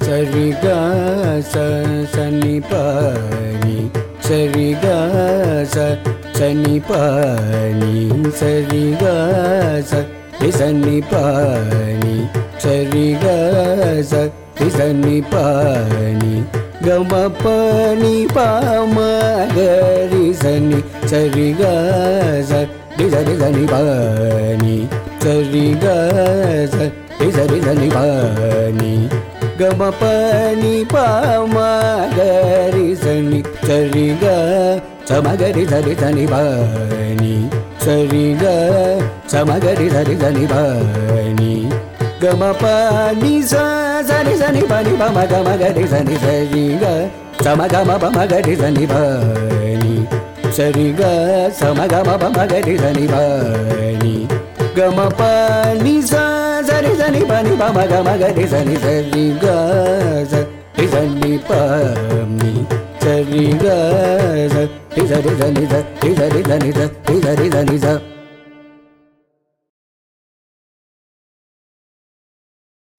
சரி க ச சனி பனி சரி க ச சனி பனி சரி க ச சனி பனி சரி க ச சனி பனி கம பனி பம கரி சனி சரி க ச சரி சனி பனி சரி க ச சரி சனி பனி கம பனி பம கரி சனி சரி க சமகரி சரி சனி பனி சரி க சமகரி சரி சனி பனி கம பனி சரி சனி பனி பம கம கரி சனி சரி க சம கம பம கரி சனி பனி சரி க சம கம பம கரி சனி பனி கம பனி சரி சனி பனி பம கம கரி சனி சரி க சனி பனி சரி க சரி சனி சரி சனி சரி சனி